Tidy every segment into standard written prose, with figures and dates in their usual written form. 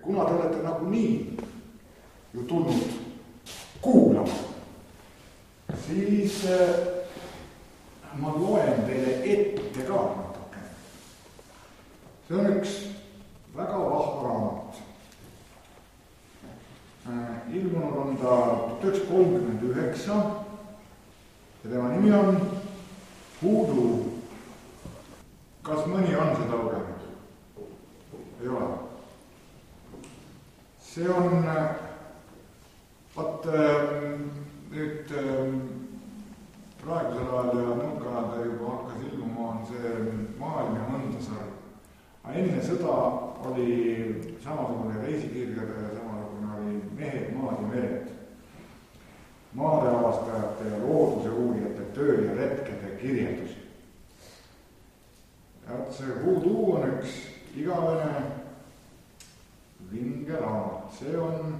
kuna te olete nagunii ju tulnud kuulama, siis ma loen teile ette ka natuke. See on üks väga vahva raamat. Ilmunud on ta 1939 ja tema nimi on Voodoo. Kas mõni on seda lugenud? Ei ole. See on, nüüd praegusel ajal ja nõukaajal juba hakkas ilmuma on see Maailm ja Mõndasaar. Enne sõda oli samasugune reisikirjade ja samasugune oli Mehed, maad ja mered. Maade avastajate ja looduse uurijate töö ja retkede kirjeldusi. Ja see Voodoo on üks igavene vinge raamat. See on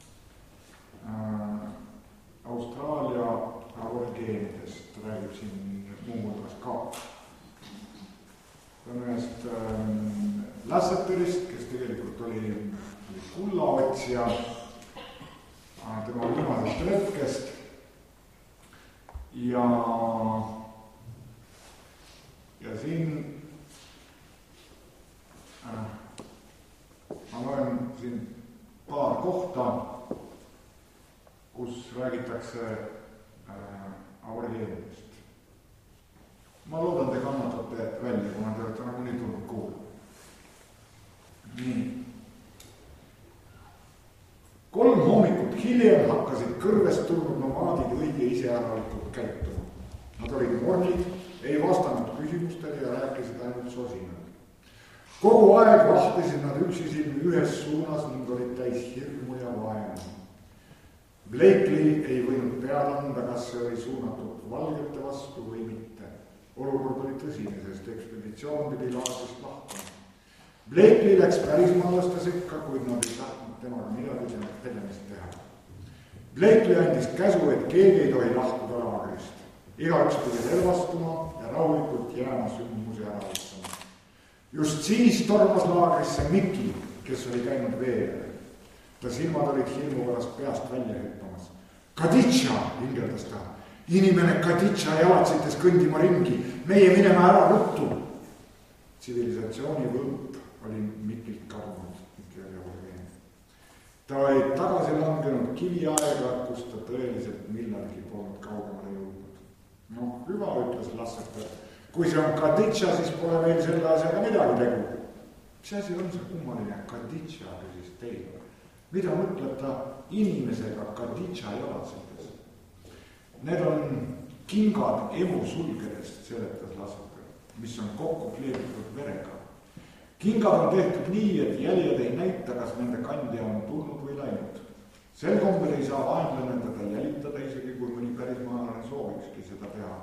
Austraalia aborigeenidest, räägib siin muumulgas ka. See on ühest Lasseterist, kes tegelikult oli kullaotsija tema viimasest retkest ja siin ma loen siin paar kohta, kus räägitakse aborigeenidest. Ma loodan, te kannatate välja, kuna te olete nagu nii tulnud kuulda. Nii. 3 hommikut hiljem hakkasid kõrvest tulnud nomaadid õige iseäralikult käituma. Nad olid mornid, ei vastanud küsimustele ja rääkisid ainult sosinad. Kogu aeg vahtisid nad üksisilmi ühes suunas ning olid täis hirmu ja vaenu. Blakely ei võinud pead anda, kas see oli suunatud valgete vastu või mitte. Olukord oli tõsine, sest ekspeditsioon pidi laadist lahkama. Blakely läks pärismaalaste sekka, kuid nad ei tahtnud temaga midagi tegemist teha. Blakely andis käsu, et keegi ei tohi lahkuda laagrist. Igaüks pidi relvastuma ja rahulikult jääma sündmusi ära otsama. Just siis tormas laagrisse Miki, kes oli käinud veele. Ta silmad olid hirmu pärast peast välja hüppamas. Kaditša, hingeldas ta. Inimene Kaditša jalatsites kõndima ringi. Meie minema ära ruttu. Tsivilisatsiooni võlp oli Mikilt kadunud. Ta oli tagasi langenud kiviaega, kus ta tõeliselt millalgi polnud kaugemale jõudnud. No, hüva, ütles Lasseter. Kui see on Kaditša, siis pole meil selle asjaga midagi tegu. Mis asi on see kummaline Kaditša, küsis teile? Mida mõtleb ta inimesega Kaditša jalatsedes? Need on kingad emu sulgedest, seletas Lasseter, mis on kokku kleebitud verega. Kingad on tehtud nii, et jäljed ei näita, kas nende kandja on tulnud või läinud. Sel kombel ei saa vaenlane teda jälitada, isegi kui mõni pärismaalane soovikski seda teha.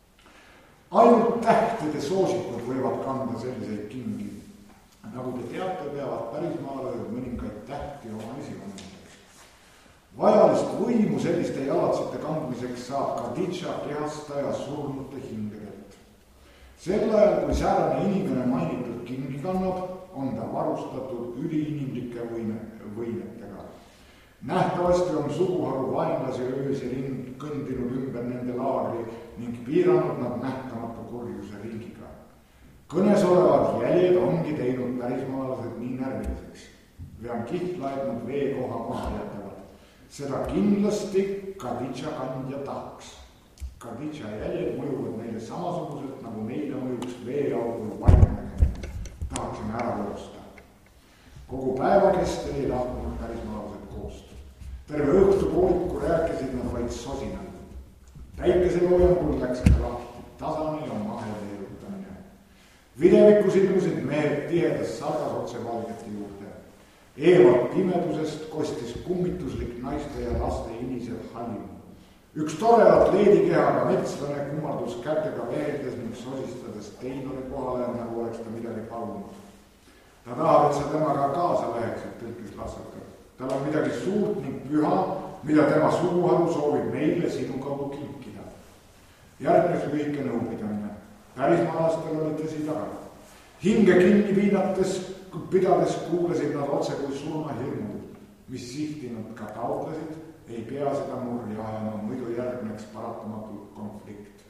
Ainult tähtede soosikud võivad kanda selliseid kingi. Nagu te teate, peavad pärismaalased mõningaid tähti oma esikonneteks. Vajalist võimu selliste jalatsite kandmiseks saab Kaditša kehasta ja surnute hingedelt. Sel ajal, kui säärane inimene mainitud kingi kannab, on ta varustatud üliinimlike võimetega. Nähtavasti on suguharu vaenlasi öösi ring kõndinud ümber nende laagri ning piiranud nad nähtamatu kurjuse ringiga. Kõnes olevad jäljed ongi teinud pärismaalased nii närviliseks. Vean kihla, et nad veekoha maha jätavad. Seda kindlasti Kaditša kandja tahaks. Kaditša jäljed mõjuvad neile samasuguselt, nagu meile mõjuks veeaugul vaimnägemine. Tahaksime ära loosta. Kogu päeva kestel ei lahkunud pärismaalased koost. Terve õhtupooliku rääkisid nad vaid sosinal. Päikeseloojangul läks ka lahti tasani ja mahe leerutamine. Videvikus ilmusid mehed tihedas sargas otse valgete juurde. Eevalt pimedusest kostis kummituslik naiste ja laste inisev halim. Üks tore atleedikehaga metslane kummardus kätega veeldes ning sosistades teinori kohale, nagu oleks ta midagi palunud. Ta tahab, et sa temaga kaasa läheksid, tõlkis Lasseter. Tal on midagi suurt ning püha, mida tema suguharu soovib meile sinu kaudu kinkida. Järgnes lühike nõupidamine. Pärismaalastel oli tõsi taga. Hinge kinni pidades kuulasid nad otse kui surmahirmud, mis sihti nad ka taotlesid, ei pea seda murja ajama, muidu järgneks paratamatult konflikt.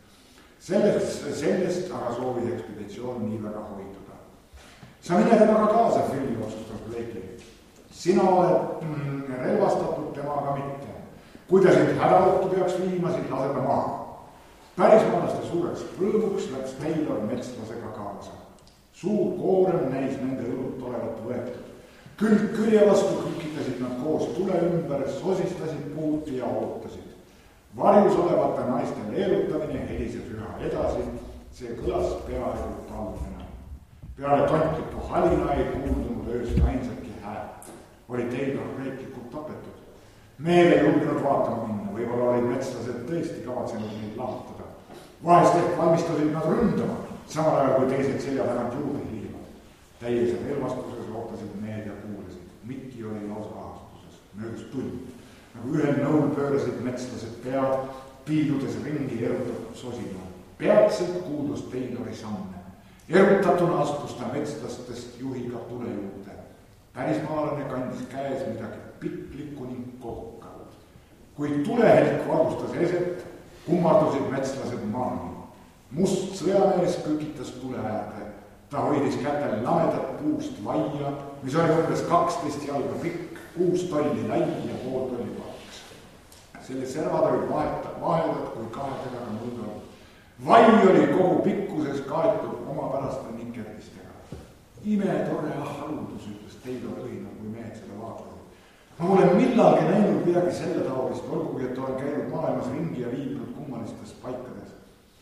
Sellest aga soovis ekspeditsioon nii väga hoiduda. Sa mine temaga kaasa, Phil, otsustas Blakely. Sina oled relvastatud, temaga mitte. Kui ta sind hädavõttu peaks viima, siis lase ta maha. Pärismaalaste suureks rõõmuks läks Taylor metslasega kaasa. Suur koorem näis nende õlut olevat võetud. Külje vastu kükitasid nad koos tule ümber, sosistasid puuti ja ootasid. Varjus olevate naiste leelutamine helises üha edasi, see kõlas peaaegu talvena. Peale tontliku halina ei kuuldunud ööst ainsatki häält. Oli Taylor reetlikult tapetud. Meel ei julgenud vaatama minna, võib-olla olid metslased tõesti kavatsenud neid lahutada. Vahest ehk valmistasid nad ründama, samal ajal kui teised selja tagant juurde hiilivad. Täiese relvastuses ootasid mehed ja kuulasid. Mikki oli lausa ahastuses, möödus tund. Nagu ühel nõul pöörasid metslased pead, piiludes ringi erutatud sosina. Peatselt kuuldus Taylori samme. Erutatuna astus ta metslastest juhiga tule juurde. Pärismaalane kandis käes midagi piklikku ning kohkavat. Kui tulehelk valgustas eset, kummardusid metslased maani. Must sõjamees kükitas tule äärde. Ta hoidis kätel lamedat puust vaia, mis oli umbes 12 jalga pikk, 6 tolli lai ja pool tolli paks. Selle servad olid vaheldad kui kahetega mõõdavad. Vai oli kogu pikkuses kaetud omapäraste nikerdistega. Imetore haruldus, ütles Taylor õhinal, kui mehed seda vaatasid. Ma olen millalgi näinud midagi selle taolist, olgugi, et olen käinud maailmas ringi ja viibinud kummalistes paikades.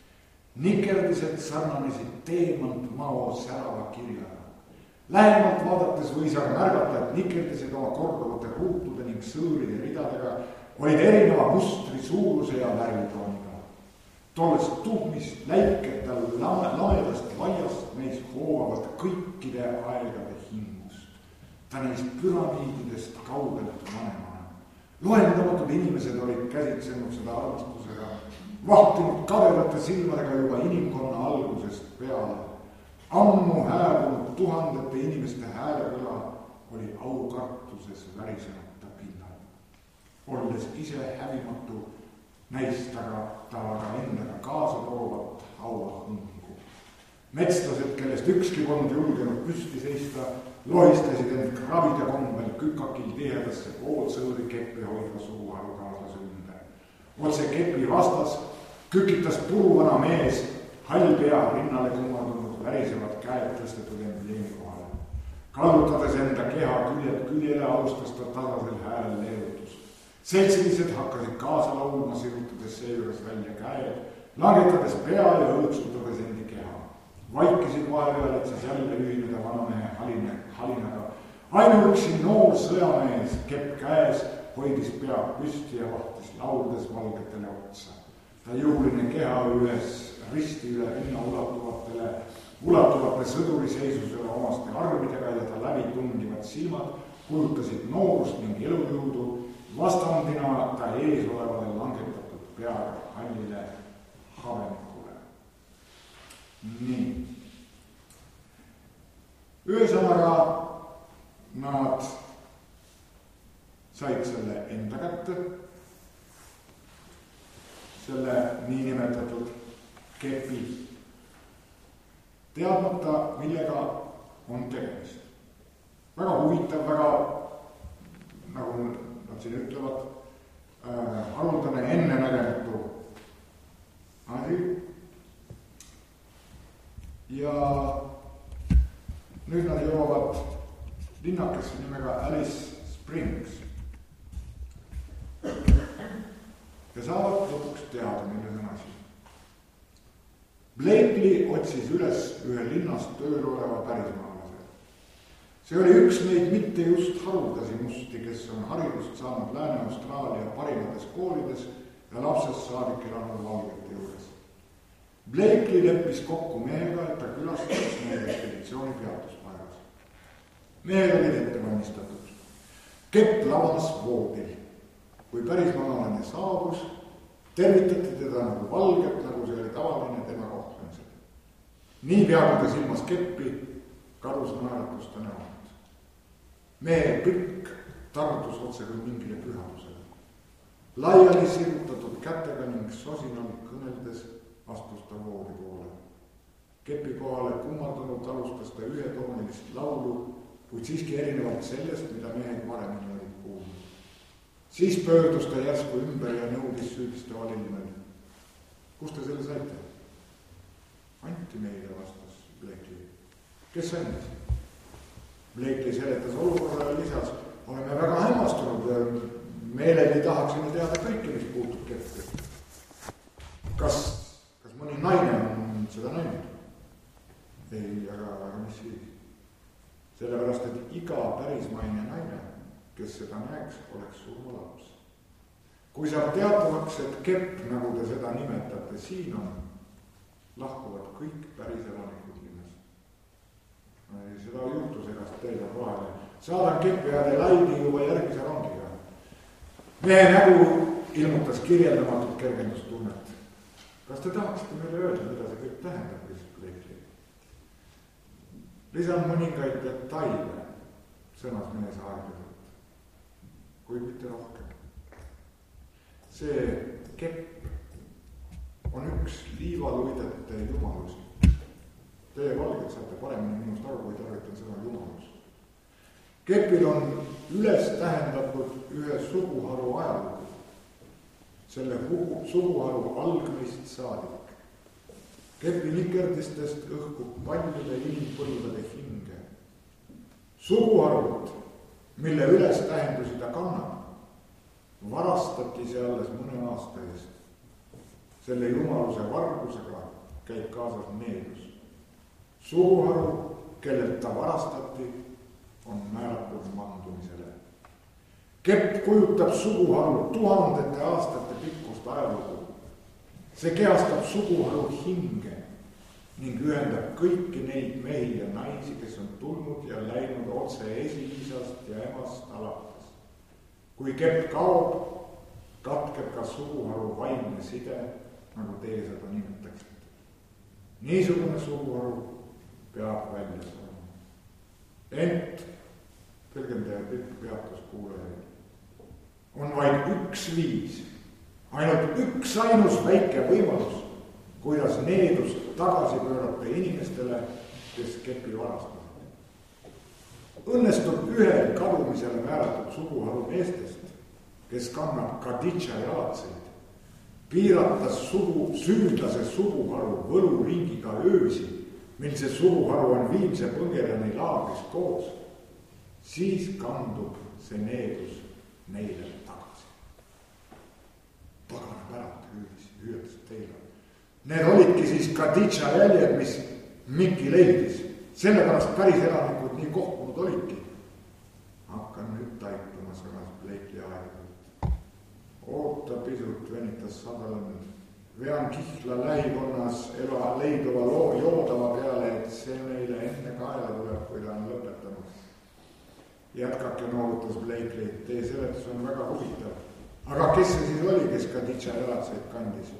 Nikerdised sarnanesid teemant mao särava kirjaga. Lähemalt vaadates võis aga märgata, et nikerdised oma korduvate ruutude ning sõõride ridadega olid erineva mustri suuruse ja värvitooniga. Tollest tuhmist läiketal lamedast vaiast neis hoovad kõikide aegade hingust. Ta neist püramiididest kaugelt vanemana. Loendamatud inimesed olid käsitsenud seda armastusega, vahtinud kadedate silmadega juba inimkonna algusest peale. Ammu hääbunud tuhandete inimeste häälekõla oli aukartuses värisemata pinnal. Olles ise hävimatu, näis ta aga endaga kaasa toovat hauahungu. Metslased, kellest ükski polnud julgenud püsti seista, lohistasid end kravide kombel kükakil tihedasse poolsõõri keppi hoidva suuharukaaslase ümber. Otse kepi vastas kükitas puruvana mees, hall pea rinnale kummardunud värisevad käed tõstetud embleemi kohale. Kallutades enda keha küljelt küljele, alustas ta tasasel häälel leerutus. Seltsilised hakkasid kaasa laulma, sirutades seejuures välja käed, langetades pea ja õõtsutades endi keha. Vaikisid vahepeal, et siis jälle ühineda vanamehe halinaga. Ainuüksi noor sõjamees, kepp käes, hoidis pea püsti ja vahtis lauldes valgetele otsa. Ta jõuline keha ühes risti üle rinna ulatuvate sõduriseisusele omaste armidega ja ta läbi tungivad silmad kujutasid noorust ning elujõudu, vastandina ta ees olevale langetatud peaga hallile habenikule. Nii. Ühesõnaga nad said selle enda kätte, selle niinimetatud kepi, teadmata, millega on tegemist. Väga huvitav, väga, nagu nad siin ütlevad, haruldane ennenägematu asi. Ja nüüd nad jõuavad linnakesse nimega Alice Springs. Ja saavad lõpuks teada, milles on asi. Blakely otsis üles ühe linnast tööl oleva pärismaalase. See oli üks neid mitte just haruldasi musti, kes on haridust saanud Lääne-Austraalia parimates koolides ja lapsest saadik elanud valgete juures. Blakely leppis kokku mehega, et ta külastaks meie ekspeditsiooni peatuspaigas. Mehed olid ette valmistatud. Kepp lavas voodil. Kui pärismaalane saabus, tervitati teda nagu valget, nagu see oli tavaline tema kohtlemisel. Niipea kui ta silmas keppi, karusnaeratuste näod. Mehe pikk tardus otse kui mingile pühadusele. Laiali sirutatud kätega ning sosinal kõneldes astus ta voodi poole. Kepi kohale kummardunud alustas ta ühetoonilist laulu, kuid siiski erinevalt sellest, mida mehega varemini olid kuulnud. Siis pöördus ta järsku ümber ja nõudis süüdistava Lillimel. Kus te selle saite? Anti meile, vastas Blakely. Kes andis? Blakely seletas olukorra ja lisas, oleme väga hämmastunud, meeleli tahaksime teada kõike, mis puutub Keppi. Kas mõni naine on seda näinud? Ei, aga mis siis? Sellepärast, et iga pärismaine naine, kes seda näeks, oleks surmalaps. Kui saab teatavaks, et Kepp, nagu te seda nimetate, siin on, lahkuvad kõik päris elanikud linnas. Seda juhtus egast teile vahele. Saadan Keppi Adelaidi juba järgmise rongiga. Mehe nägu ilmutas kirjeldamatut kergendustunnet. Kas te tahaksite meile öelda, mida see kõik tähendab, küsis Blakely? Lisan mõningaid detaile, sõnas mees aeglaselt, kuid mitte rohkem. See Kepp on üks liivaluidete jumalusi. Teie valged saate paremini minust aru, kui tarvitan sõna jumalus. Keppil on üles tähendatud ühe suguharu ajalugu. Selle suguharu algmist saadik. Kepi nikerdistest õhkub paljude inimpõlvede hinge. Suguharud, mille üles tähendusi ta kannab, varastati see alles mõne aasta eest. Selle jumaluse vargusega käib kaasas needus. Suguharu, kellelt ta varastati, on määratud mandumisele. Kepp kujutab suguharu tuhandete aastate pikkust ajalugu. See kehastab suguharu hinge ning ühendab kõiki neid mehi ja naisi, kes on tulnud ja läinud otse esiisast ja emast alates. Kui Kepp kaob, katkeb ka suguharu vaimne side, nagu teie seda nimetaksite. Niisugune suguharu peab välja saama. Ent, tõlgendaja pikk peatus kuulajaid, on vaid üks viis, ainult üks ainus väike võimalus, kuidas needust tagasi pöörata inimestele, kes Kepi varastavad. Õnnestub ühel kadumisele määratud suguharu meestest, kes kannab Kaditša jalatseid, piirata süüdlase suguharu võluringiga öösi, mil see suguharu on Viimse põngerjani laagris koos, siis kandub see needus neile tagasi. Pagana päralt hüüatas teile. Need olidki siis Kaditša jäljed, mis Mikki leidis. Sellepärast päris elanikud nii kohkunud olidki. Hakkan nüüd taipuma, sõnas Blakely aeglaselt. Oota pisut, venitas Sutherland. Vean kihla lähikonnas leiduva joodava peale, et see meile enne kaela tuleb, kui ta on lõpetanud. Jätkake, noogutas Blakely, teie seletus on väga huvitav. Aga kes see siis oli, kes Kaditša jalatseid kandis?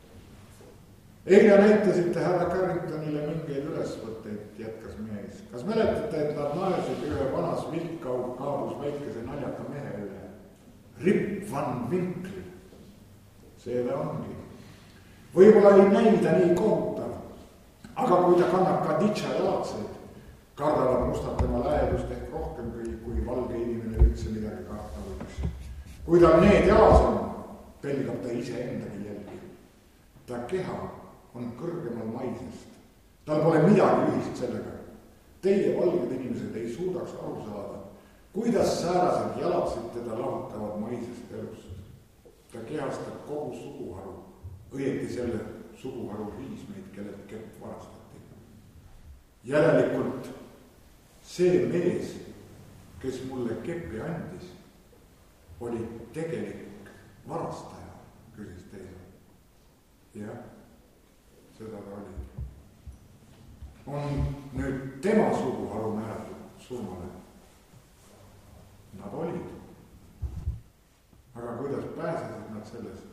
Eile näitasite härra Carringtonile mingeid ülesvõtteid, jätkas mees. Kas mäletate, et nad naersid ühe vanas vilkkaabus väikese naljaka mehe üle? Rip Van Winkli. See ta ongi. Võib-olla ei näida nii kohutav, aga kui ta kannab Kaditša jalatseid, kardavad mustad tema lähedust ehk rohkem kui valge inimene üldse midagi karta võiks. Kui ta need jalas on, pelgab ta ise endagi jälgi. Ta keha on kõrgemal maisest. Tal pole midagi ühist sellega. Teie valged inimesed ei suudaks aru saada, kuidas säärased jalatsid teda lahutavad maisest elust. Ta kehastab kogu suguharu, õieti selle suguharu riismeid, kellelt Kepp varastati. Järelikult see mees, kes mulle Keppi andis, oli tegelik varastaja, küsis teile. Jah, seda ta oli. On nüüd tema suguharu määratud surmale. Nad olid. Aga kuidas pääsesid nad sellest?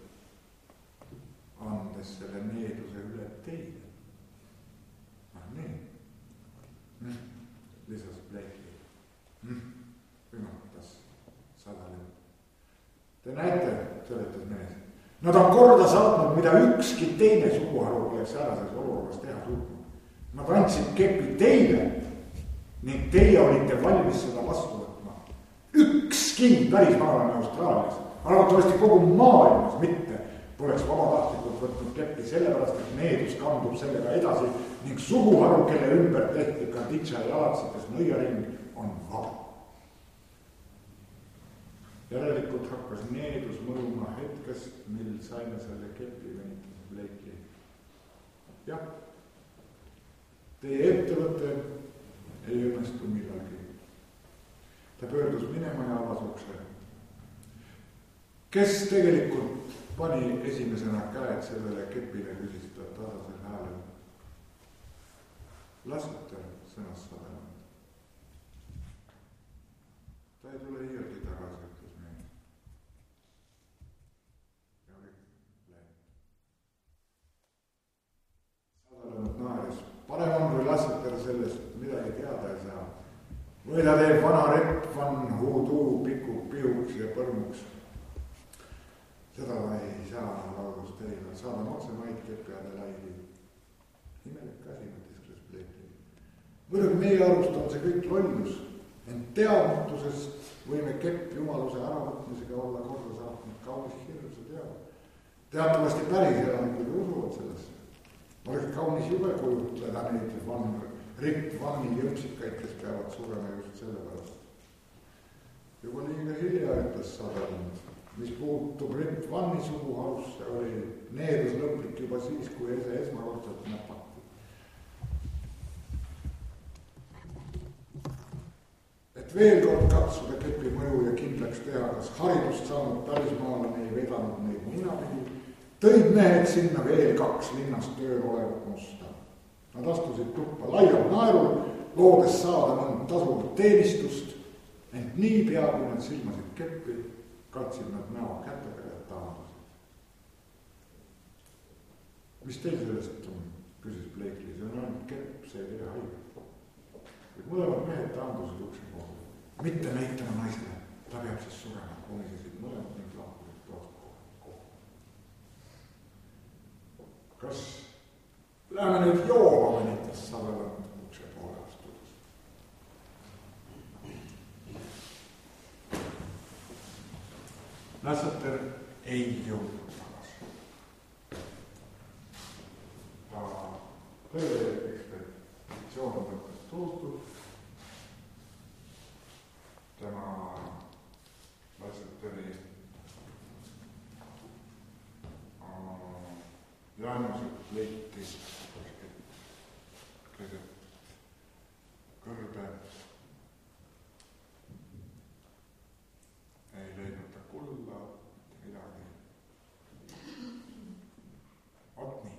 Andes selle needuse üle teile. Nii. Blakely. Ümatas sadali. Te näete, seletas mees. Nad on korda saatnud, mida ükski teine suguharu poleks särases olukorras teha suutnud. Nad andsid kepi teile ning teie olite valmis seda vastu võtma. Ükski pärismaalane Austraalias, arvatavasti kogu maailmas mitte, poleks vabatahtlikult võtnud keppi sellepärast, et needus kandub sellega edasi ning suguharu, kelle ümber tehti Kanditša jalatsetes nõiaring, on vaba. Järelikult hakkas needus mõluma hetkest, mil saime selle kepi, venitas Blakely. Jah, teie ettevõte ei õnnestu millalgi. Ta pöördus minema ja avas ukse. Kes tegelikult pani esimesena käed sellele kepile, küsis ta tasasel häälel. Lasseter, sõnas Sutherland. Ta ei tule iialgi tagasi, ütles mees. Ja kõik läinud. Sutherland naeris. Parem on, kui Lasseter sellest midagi teada ei saa. Või ta teeb vana Rett Van Hoodoo pihuks ja põrmuks. Seda ta ei saa laudus teile. Saadan otse maid kepi Adelaidi. Imelik asi, mõtiskles Blakely. Võrd meie arust on see kõik lollus. Ent teadmatusest võime kepp jumaluse äravõtmisega olla korda saatnud kaunis hirmsa teada. Teatavasti päris elanikud usuvad sellesse. Oleks kaunis jube kujutleda neid Ritt Vanni jõmsikaid, kes peavad surema just selle pärast. Juba liiga hilja, ütles Sutherland. Mis puutub Ritt Vanni suguharusse, oli needus lõplik juba siis, kui esmakordselt näpati. Et veel kord katsuda kepi mõju ja kindlaks teha, kas haridust saanud pärismaalane ei vedanud neid ninapidi, tõid mehed sinna veel 2 linnast tööl olevat musta. Nad astusid tuppa laial naerul, loodes saada mõnd tasuvat teenistust, ent nii pea, kui nad silmasid keppi, katsid nad näo kätega ja taandusid. Mis teil sellest on, küsis Blakely, see on ainult kepp, see ei tee haiget. Kuid mõlemad mehed taandusid ukse poole. Mitte näitama naisele, ta peab siis surema, komisesid mõlemad ning lahkusid toast kohe. Kas läheme nüüd jooma, venitas Sutherland ukse poole astudes. Lasseter ei jõudnud tagasi. Ta tööekspeditsioon mõttes tulustud. Tema Lasseteri jaanused leiti keset kõrbe. Ei leidnud ta kulla, midagi. Ot nii.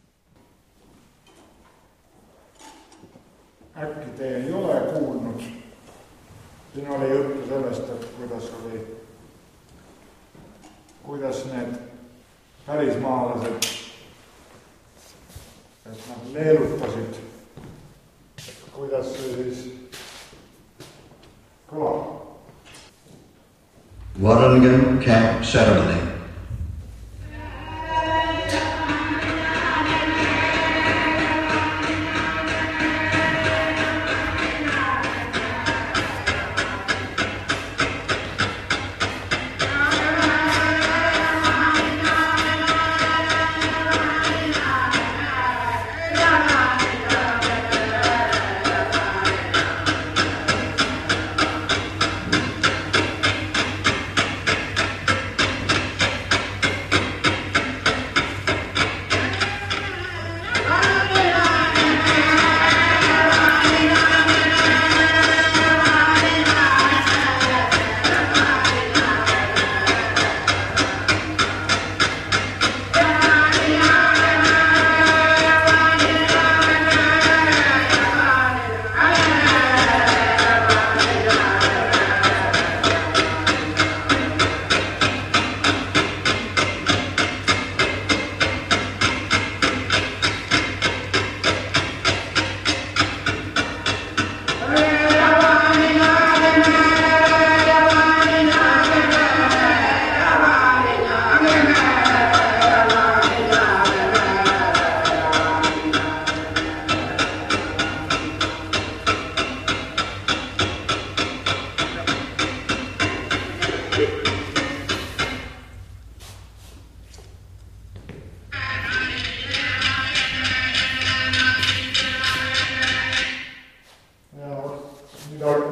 Äkki te ei ole kuulnud? Siin oli juttu sellest, et kuidas need pärismaalased, et nad leelutasid, kuidas see siis kõlab. Warringham Camp Ceremony.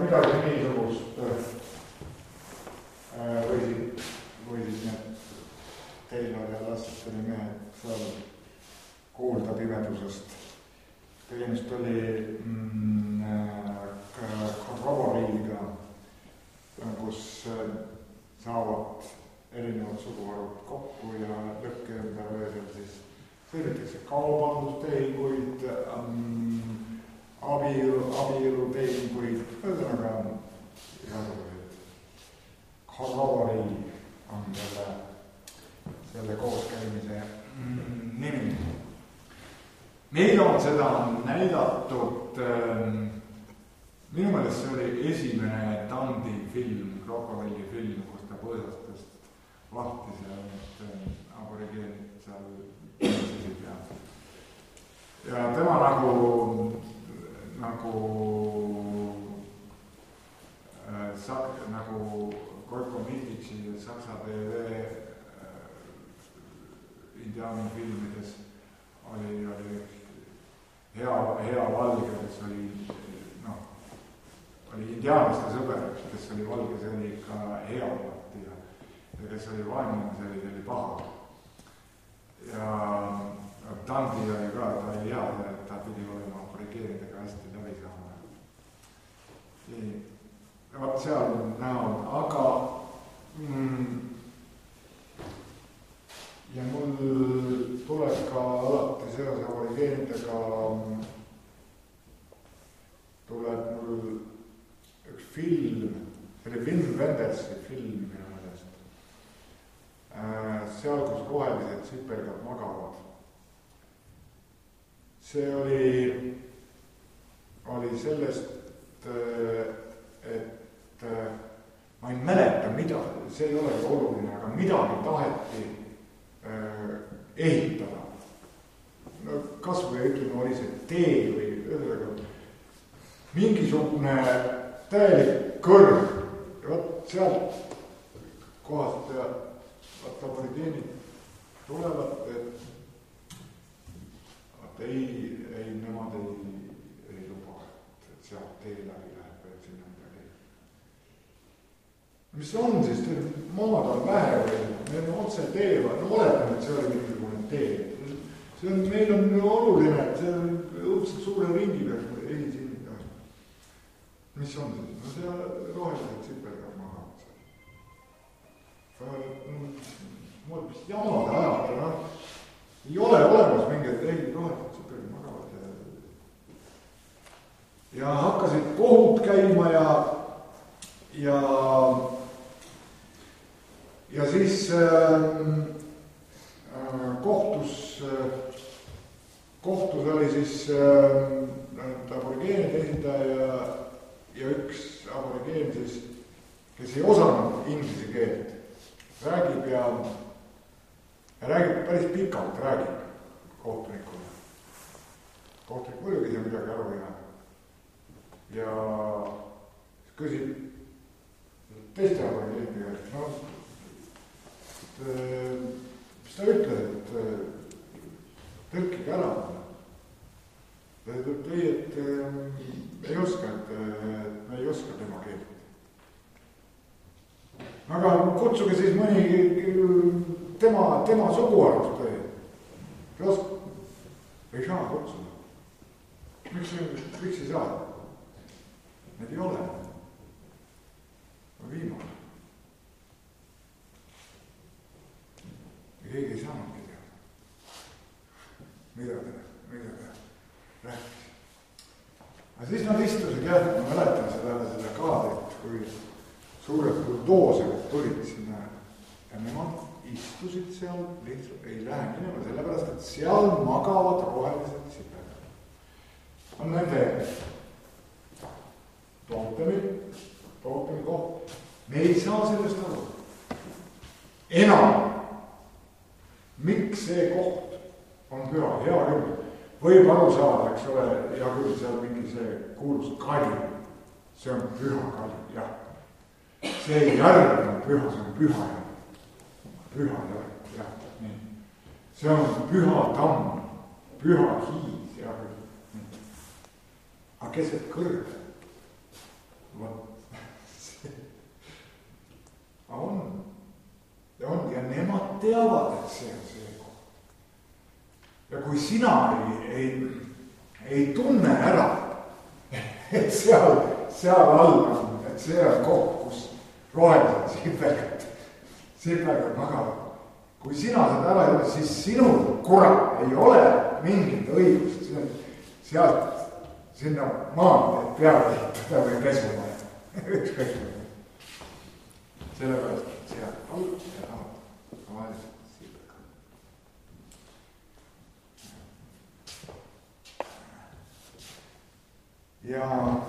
midagi niisugust või siis need Taylor ja Lassiteri mehed seal kuulda pimedusest. Tegemist oli Corroboree'ga, kus saavad erinevad suguharud kokku ja lõkke ümber öösel siis sõidetakse kaubandustehinguid, abielutehinguid, ühesõnaga igasuguseid. Corroboree on selle kooskäimise nimi. Meil on seda näidatud, minu meelest see oli esimene Dundee film, krokodilli film, kus ta põõsastest lahti seal need aborigeenid seal põõsisid ja tema nagu Gorko Mititši ja Saksa TV indiaani filmides oli hea valge, kes oli indiaanlaste sõber, kes oli valge, see oli ikka hea alati ja kes oli vaenlane, see oli paha. Ja Dundee oli ka, ta oli hea, et ta pidi olema aborigeeridega hästi läbi saama. Ja vaat seal näol, aga ja mul tuleb ka alati seoses aborigeeridega tuleb mul üks film, see oli Wim Wendersi film minu meelest. Seal, kus rohelised sipelgad magavad. See oli sellest, et ma ei mäleta midagi, see ei olegi oluline, aga midagi taheti ehitada. No kas või ütleme, oli see tee või ühesõnaga mingisugune täielik kõrg ja vaat sealt kohast ja vaat aborigeenid tulevad, et nemad ei luba, et sealt tee läbi läheb või sinna midagi. Mis on siis, maad on vähe või meil on otse tee, no oletame, et see oli mingisugune tee. Meil on oluline, et see on õudselt suure ringi peal ei siin. Mis on siis? No see rohelised sipelgad magavad seal. Mood, mis jamade ajada, ei ole olemas mingid rohelised sipelgad magavad. Ja hakkasid kohut käima ja siis kohtus oli siis aborigeenide esindaja ja üks aborigeen siis, kes ei osanud inglise keelt, räägib ja räägib päris pikalt, räägib kohtunikule. Kohtunik muidugi see midagi aru ei näe. Ja küsib teiste aborigeenide käest, mis ta ütles, et tõlkige ära. Ta ütleb, et ei oska, et me ei oska tema keelt. Aga kutsuge siis mõni tema suguharust või? Ei oska? Ei saa kutsuda. Miks ei saa? Need ei ole. Viimane. Ja keegi ei saanudki teada. Mida te rääkis. Aga siis nad istusid jah, ma mäletan seda kaadrit, kui suured buldooserid tulid sinna ja nemad istusid seal, lihtsalt ei lähe minema, sellepärast, et seal magavad rohelised sipelgad. On nende tootemi koht. Me ei saa sellest aru. Enam, miks see koht on püha, hea küll. Võib aru saada, eks ole, ja küll seal mingi see kuulus kali. See on püha kali, jah. See järg on püha, see on püha järg. Püha järg, jah, nii. See on püha tamm, püha hiid, jah küll. Aga keset kõrge. Vot teavad, et see on see koht. Ja kui sina ei tunne ära, et seal all on, et see on koht, kus rohelised sipelgad magavad. Kui sina seda ära ei ole, siis sinul, kurat, ei ole mingit õigust sealt sinna maanteed peale ehitada või pesumaja. Ükskõik. Sellepärast, et seal all ja rohelised sipelgad. Ja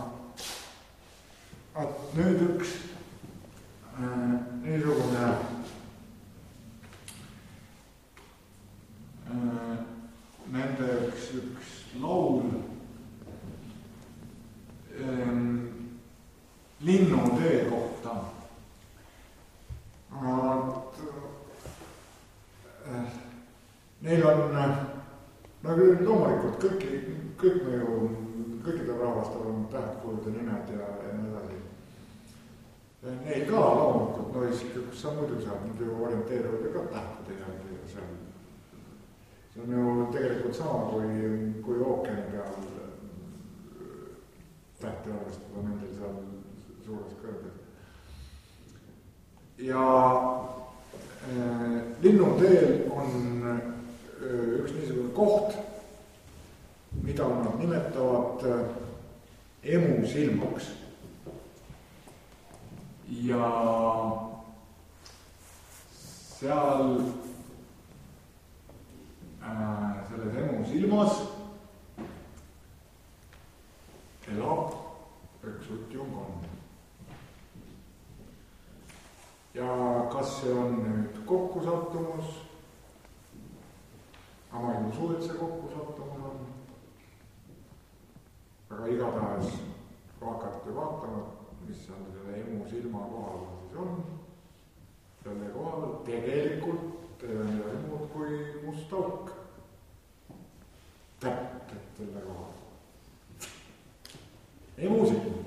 nüüd üks niisugune nende üks laul Linnutee kohta. Neil on loomulikult kõikidel rahvastel on tähtkujude nimed ja nii edasi. Neil ka loomulikult, kus sa muidu saab, nad ju orienteeruvad ju ka tähtede järgi ja seal. See on ju tegelikult sama kui ookeani peal tähti arvestada nendel seal suures kõrges. Ja Linnuteel on üks niisugune koht, mida nad nimetavad emusilmaks. Ja seal selles emusilmas elab üks Utjungon. Ja kas see on nüüd kokkusattumus? Ma ei usu, et see kokkusattumus on. Aga igatahes hakati vaatama, mis seal selle emusilma kohal siis on. Selle kohal tegelikult midagi muud kui must auk. Täpselt selle kohal. Emusilm.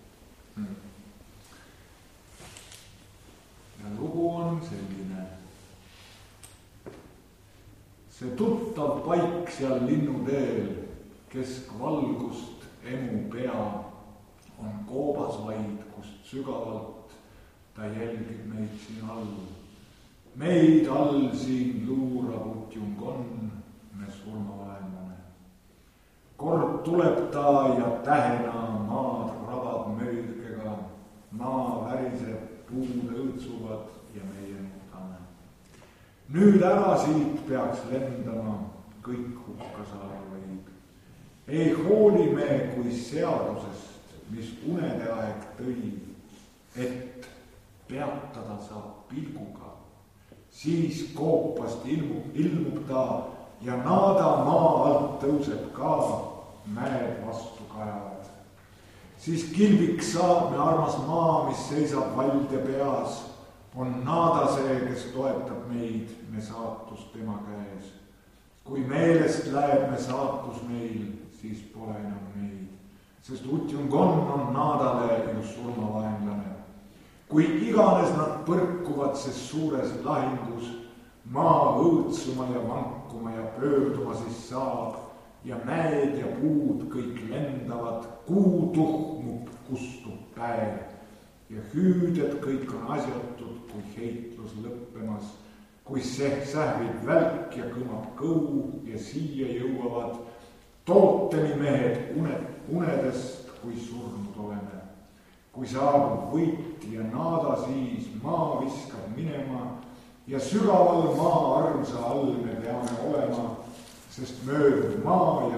Ja lugu on selline. See tuttav paik seal Linnuteel, keskvalgust emu pea on koobas vaid, kust sügavalt ta jälgib meid siin all. Meid all siin luurab Utjungon, me surmavaenlane. Kord tuleb ta ja tähena maad rabab möödkega, maa väriseb, puud õõtsuvad ja meie nutame. Nüüd ära siit peaks lendama, kõik hukka saada võib. Ei hooli me kui seadusest, mis unede aeg tõi, et peatada saab pilguga. Siis koopast ilmub ta ja naada maa alt tõuseb ka, mäed vastu kajavad. Siis kilbiks saab me armas maa, mis seisab valde peas, on naada see, kes toetab meid, me saatus tema käes. Kui meelest läheb me saatus meil, siis pole enam meid, sest Utjungon on naadale ju surmavaenlane. Kui iganes nad põrkuvad ses suures lahingus, maa õõtsuma ja vankuma ja pöörduma siis saab ja mäed ja puud kõik lendavad, kuu tuhmub, kustub päev ja hüüded kõik on asjatud, kui heitlus lõppemas, kui sähvib välk ja kõmab kõu ja siia jõuavad tooteni mehed unedest, kui surnud oleme. Kui saabub võit ja naada, siis maa viskab minema ja sügaval maa armsa all me peame olema, sest pöördub maa ja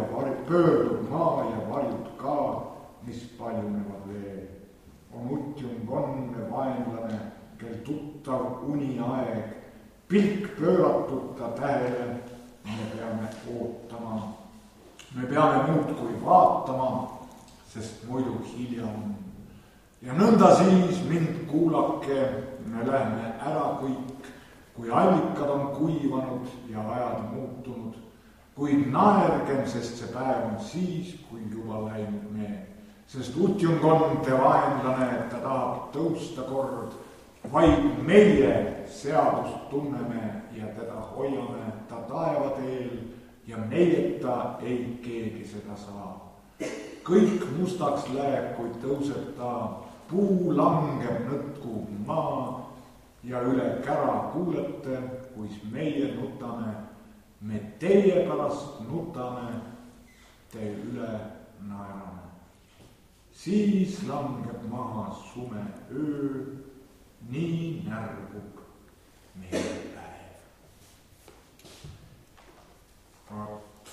varjub ka, mis paljunevad veel. On Utjungon vaenlane, kel tuttav uniaeg, pilk pööratud ta tähele, me peame ootama. Me peame muudkui vaatama, sest muidu hilja on. Ja nõnda siis mind kuulake, me läheme ära kõik, kui allikad on kuivanud ja ajad muutunud, kuid naergem, sest see päev on siis, kui juba läinud me. Sest Utjungon te vaenlane, ta tahab tõusta kord, vaid meie seadust tunneme ja teda hoiame ta taeva teel ja meieta ei keegi seda saa. Kõik mustaks läheb, kui tõuseb ta, puu langeb nõtku maa ja üle kära kuulete, kuis meie nutame, me teie pärast nutame, te üle naerame. Siis langeb maha sume öö, nii närgub meie päev. Vaat,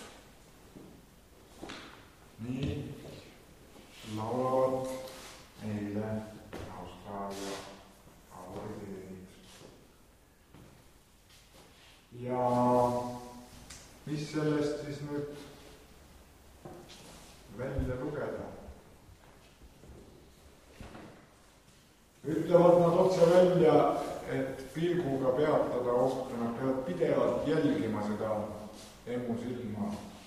nii laulavad meile Austraalia aborigeerid. Ja mis sellest siis nüüd välja lugeda? Ütlevad nad otse välja, et pilguga peatada ohtu, nad peavad pidevalt jälgima seda emmu silma,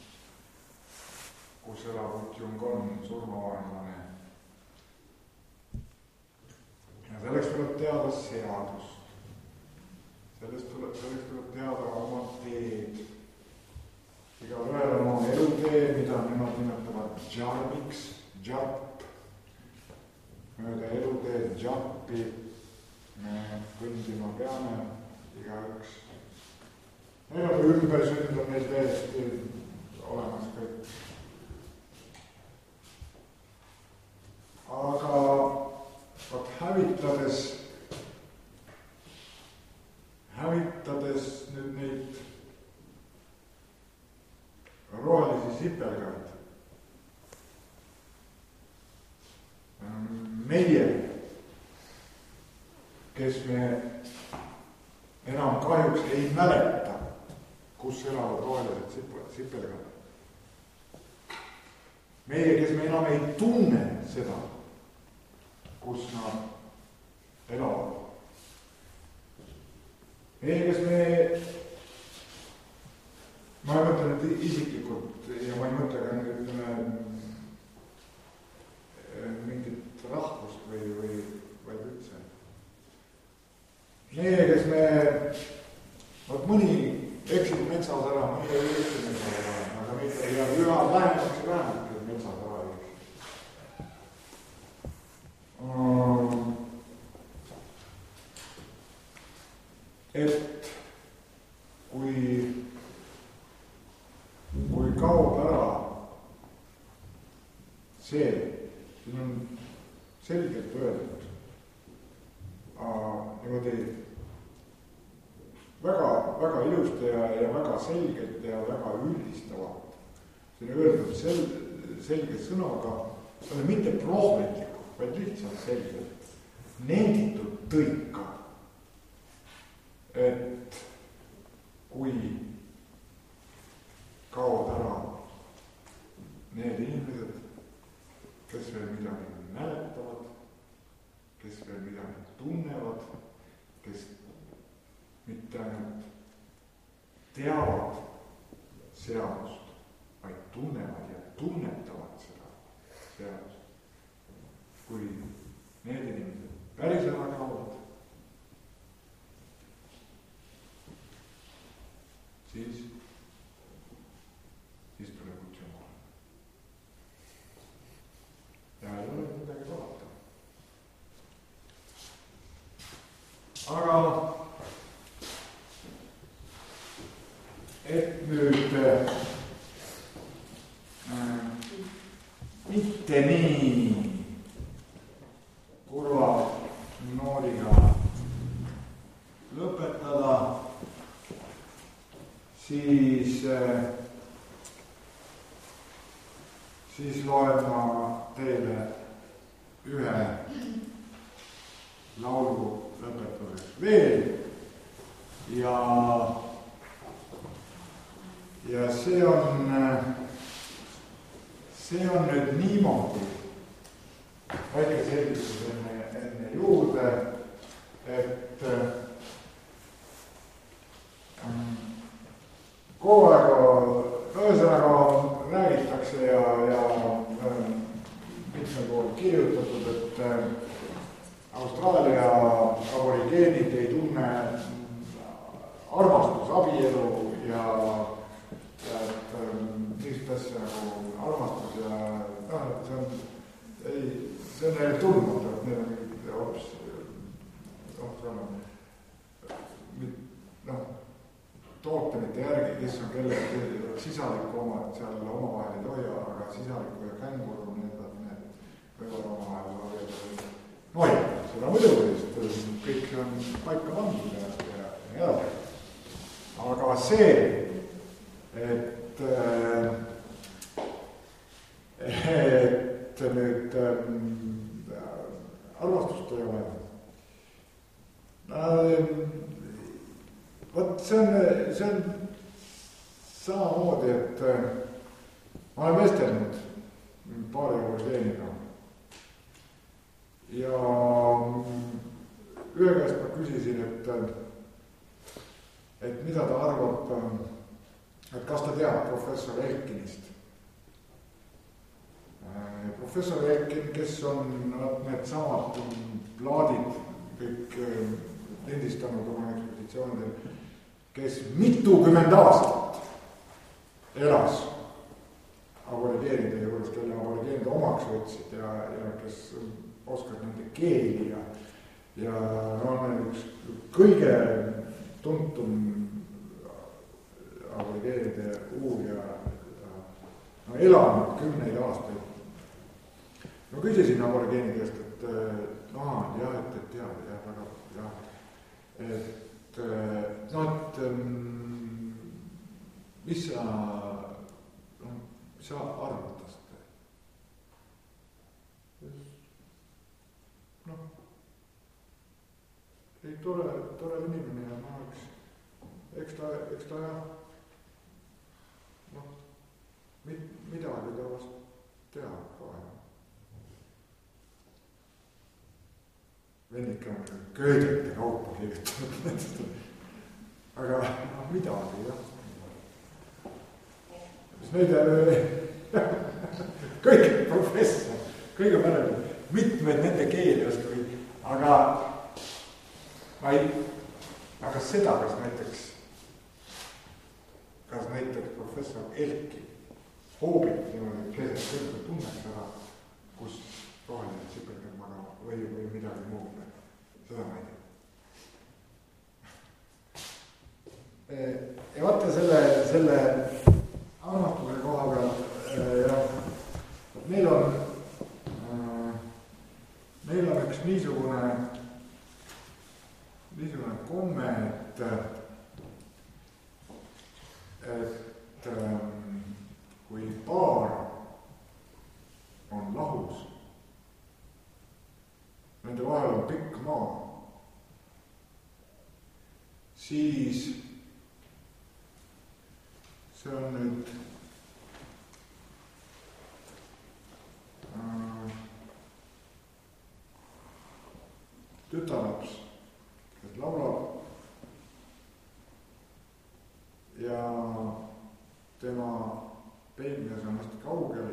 kus elab Utjung on surmavaenlane. Ja selleks tuleb teada seadust. Selleks tuleb teada oma teed. Igal ühel on oma elutee, mida nemad nimetavad džarmiks, džarp. Mööda eluteed džarpi me kõndima peame igaüks. Meil on ümbersünd on neil täiesti olemas kõik. Aga vaat hävitades nüüd neid rohelisi sipelgaid, meie, kes me enam kahjuks ei mäleta, kus elavad rohelised sipelgad. Meie, kes me enam ei tunne seda, kus nad elavad. Meie, kes ma ei mõtle nüüd isiklikult ja ma ei mõtle ka nüüd mingit rahvust või üldse. Meie, kes me, mõni eksib metsas ära, mõni ei eksib metsas ära, aga mitte ja üha vähemaks metsas ära ei eksib. Et kui kaob ära see, siin on selgelt öeldud, niimoodi väga ilusti ja väga selgelt ja väga üldistavalt. Siin on öeldud selge sõnaga, mitte prohvetlikult, vaid lihtsalt selgelt nenditud tõika, et kui kaod ära need inimesed, kes veel midagi mäletavad, kes veel midagi tunnevad, kes mitte ainult teavad seadust, vaid tunnevad ja tunnetavad seda seadust. Kui need inimesed päris ära kaovad, siis tuleb Utjung. Ja ei ole midagi valata. Aga et nüüd mitte nii kurva noodiga lõpetada, siis loen ma teile ühe laulu lõpetuseks veel ja see on nüüd niimoodi, väike selgitus enne juurde, et kogu aeg ühesõnaga räägitakse ja mitmel pool kirjutatud, et Austraalia aborigeenides ja niisugust asja nagu armastus ja see on neile tundmatu, et neil on mingid hoopis tootemite järgi, kes on kellegi sisaliku oma, et seal omavahel ei tohi, aga sisaliku ja känguru need võivad omavahel olla. No ja, seda muidugi, sest kõik on paika pandud ja. Aga see, et nüüd arvastust ei ole. Võt, see on samamoodi, et ma olen vestelnud paari aborgeeniga ja ühe käest ma küsisin, et mida ta arvab, et kas ta teab professor Elkinist. Professor Elkin, kes on need samad plaadid kõik lindistanud oma ekspeditsioonidel, kes mitukümmend aastat elas aborigeenide juures, kelle aborigeenide omaks võtsid ja kes oskad nende keeli ja on üks kõige tuntum aborigeenide uurija elanud 10 aastaid. Ma küsisin aborigeenide käest, et mis sa arvad tast? Ei tore inimene ja ma eks ta midagi ta vast teab kohe. Vennik on köödete kaupa kirjutanud, aga midagi, jah. Mis neid kõik professor, kõige parem, mitmed nende keeli oskavad, aga seda, kas näiteks professor Elki hoobib niimoodi keset kõrgelt tunneks ära, kus roheline sipelgad magama või midagi muud. Seda ma ei tea. Ja vaata selle armastuse koha peal, meil on üks niisugune komme, et kui paar on lahus, nende vahel on pikk maa, siis see on nüüd tütarlaps, kes laulab ja tema peigmees on hästi kaugel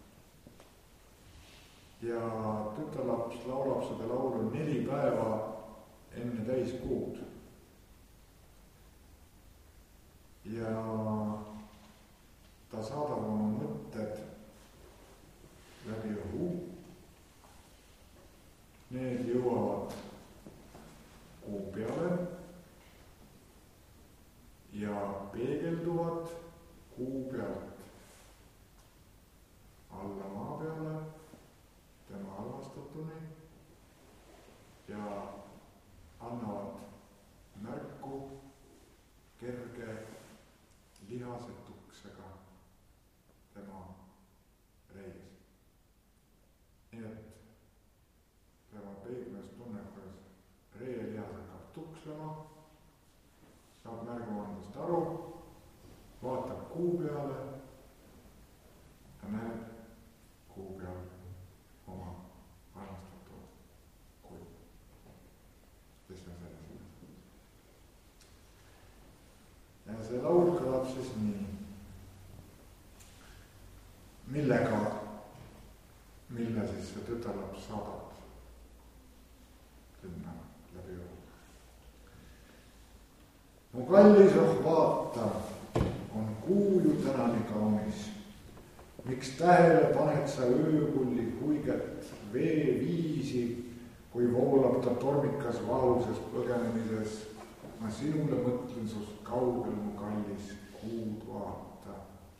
ja tütarlaps laulab seda laulu 4 päeva enne täiskuud. Ja ta saadab oma mõtted läbi õhu. Need jõuavad kuu peale ja peegelduvad kuu pealt alla maa peale tema armastatuni ja annavad märku kerge lihasetuksega tema reis. Nii et tema peigmees tunneb, kuidas reelihas hakkab tukslema, saab märgu andest aru, vaatab kuu peale ja näeb kuu peal oma armastatud kuju. Kes on selles? Ja see laul kõlab siis nii, mille siis see tütarlaps saadab sinna läbi õhu. Mu kallis, vaata, miks tähele paned sa öökulli huiget veeviisi, kui voolab ta tormikas valuses põgenemises. Ma sinule mõtlen sust kaugel, mu kallis, kuud vaata.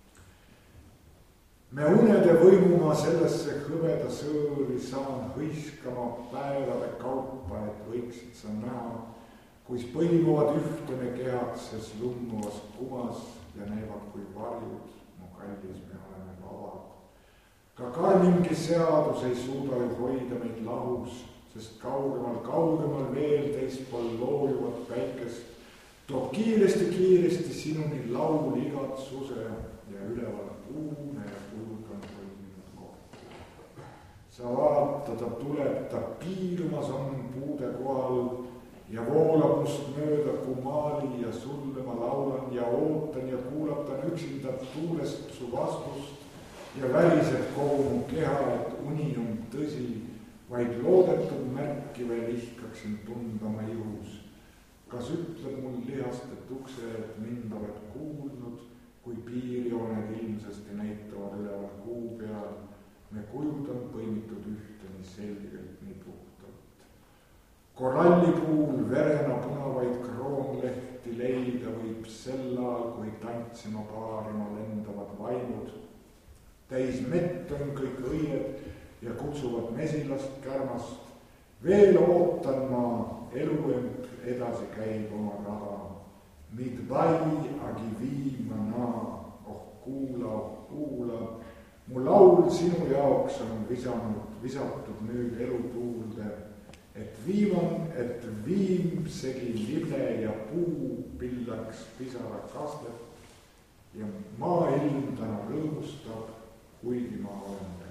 Me unede võimuma sellesse hõbeda sõõri saan hõiskama päevade kaupa, et võiksid sa näha, kuis põimuvad ühtene kehad ses lummuvas kumas ja näivad kui varjud, mu kallis, me oleme vabad. Ka karmimgi seadus ei suuda ju hoida meid lahus, sest kaugemal veel teispool loojuvat päikest toob kiiresti sinuni laul igatsuse ja üleval puune ja kulud on põiminud kokku. Sa vaata, ta tuleb, ta piirumas on puude kohal ja voolab must mööda kumaali ja sulle ma laulan ja ootan ja kuulatan üksinda tuulest su vastust ja väriseb kogu mu keha, et uni on tõsi, vaid loodetud märki veel ihkaksin tunda ma ihus. Kas ütleb mul lihastet ukse, et mind oled kuulnud, kui piirjooned ilmsesti näitavad üleval kuu peal, me kujud on põimitud ühte nii selgelt, nii puhtalt. Korallipuul verena punavaid kroonlehti leida võib sellal, kui tantsima paarima lendavad vaimud. Täis mett on kõik õied ja kutsuvad mesilast kärmast. Veel ootan ma, eluemp edasi käib oma rada. Midbai agi viimana, kuula. Mu laul sinu jaoks on visatud nüüd elutuulde, et viimsegi libe ja puu pillaks pisara kastet ja maailm täna rõõmustab, kuigi ma olen